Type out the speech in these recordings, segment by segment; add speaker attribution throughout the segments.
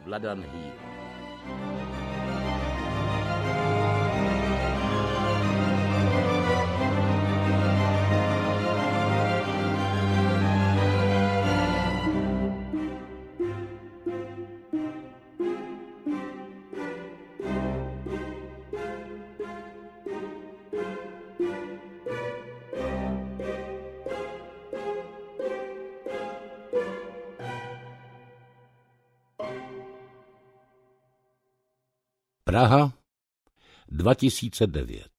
Speaker 1: Vladan Hýr. Praha, 2009.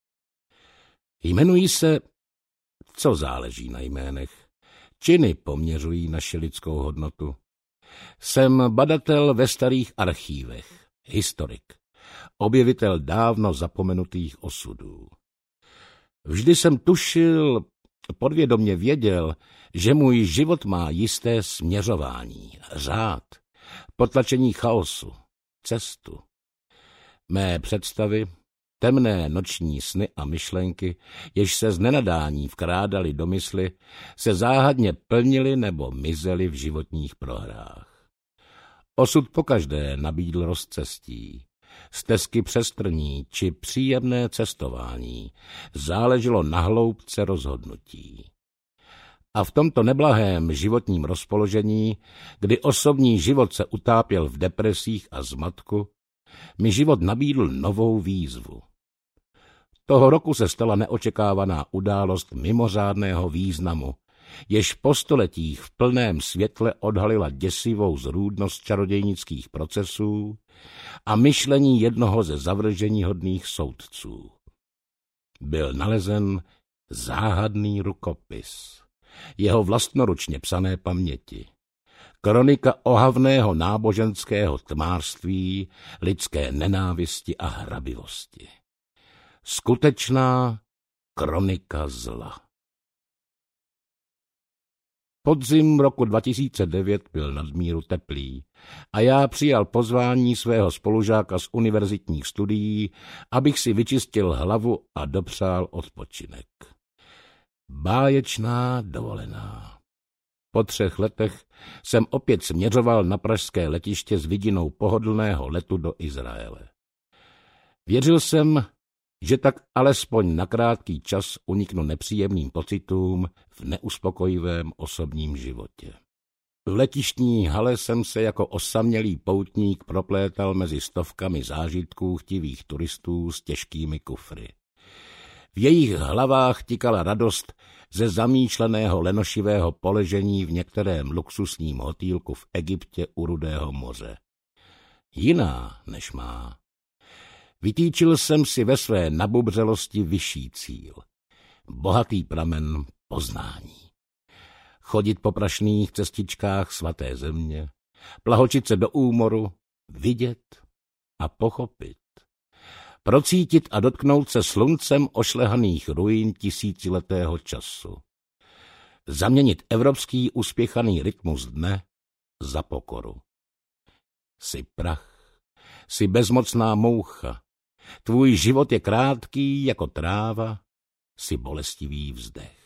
Speaker 1: Jmenuji se, co záleží na jménech, činy poměřují naši lidskou hodnotu. Jsem badatel ve starých archívech, historik, objevitel dávno zapomenutých osudů. Vždy jsem tušil, podvědomě věděl, že můj život má jisté směřování, řád, potlačení chaosu, cestu. Mé představy, temné noční sny a myšlenky, jež se z nenadání vkrádaly do mysli, se záhadně plnily nebo mizely v životních prohrách. Osud pokaždé nabídl rozcestí, stezky přestrní či příjemné cestování, záleželo na hloubce rozhodnutí. A v tomto neblahém životním rozpoložení, kdy osobní život se utápěl v depresích a zmatku, mi život nabídl novou výzvu. Toho roku se stala neočekávaná událost mimořádného významu, jež po stoletích v plném světle odhalila děsivou zrůdnost čarodějnických procesů a myšlení jednoho ze zavrženíhodných soudců. Byl nalezen záhadný rukopis, jeho vlastnoručně psané paměti. Kronika ohavného náboženského tmářství, lidské nenávisti a hrabivosti. Skutečná kronika zla. Podzim roku 2009 byl nadmíru teplý a já přijal pozvání svého spolužáka z univerzitních studií, abych si vyčistil hlavu a dopřál odpočinek. Báječná dovolená. Po 3 letech jsem opět směřoval na pražské letiště s vidinou pohodlného letu do Izraele. Věřil jsem, že tak alespoň na krátký čas uniknu nepříjemným pocitům v neuspokojivém osobním životě. V letištní hale jsem se jako osamělý poutník proplétal mezi stovkami zážitků chtivých turistů s těžkými kufry. V jejich hlavách tikala radost ze zamýšleného lenošivého poležení v některém luxusním hotýlku v Egyptě u Rudého moře. Jiná než má. Vytýčil jsem si ve své nabubřelosti vyšší cíl. Bohatý pramen poznání. Chodit po prašných cestičkách svaté země, plahočit se do úmoru, vidět a pochopit. Procítit a dotknout se sluncem ošlehaných ruin tisíciletého času. Zaměnit evropský uspěchaný rytmus dne za pokoru. Jsi prach, jsi bezmocná moucha, tvůj život je krátký jako tráva, jsi bolestivý vzdech.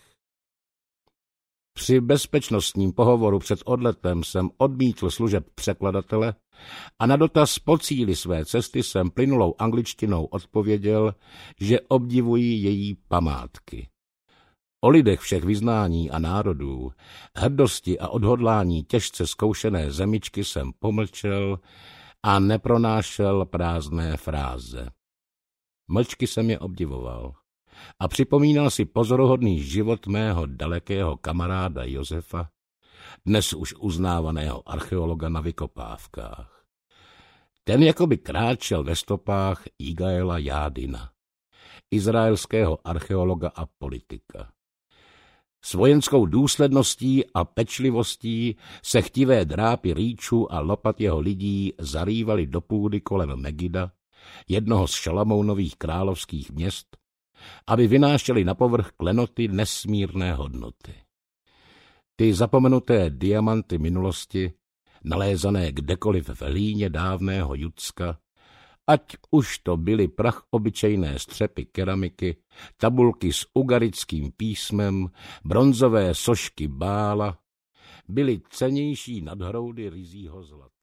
Speaker 1: Při bezpečnostním pohovoru před odletem jsem odmítl služeb překladatele a na dotaz po cíli své cesty jsem plynulou angličtinou odpověděl, že obdivují její památky. O lidech všech vyznání a národů, hrdosti a odhodlání těžce zkoušené zemičky jsem pomlčel a nepronášel prázdné fráze. Mlčky jsem je obdivoval a připomínal si pozoruhodný život mého dalekého kamaráda Josefa, dnes už uznávaného archeologa na vykopávkách. Ten jakoby kráčel ve stopách Jigaela Jádina, izraelského archeologa a politika. S vojenskou důsledností a pečlivostí se chtivé drápy rýčů a lopat jeho lidí zarývaly do půdy kolem Megida, jednoho z Šalamounových královských měst, aby vynášeli na povrch klenoty nesmírné hodnoty. Ty zapomenuté diamanty minulosti, nalézané kdekoliv v hlíně dávného Judska, ať už to byly prach obyčejné střepy keramiky, tabulky s ugarickým písmem, bronzové sošky Bála, byly cennější nadhroudy ryzího zlata.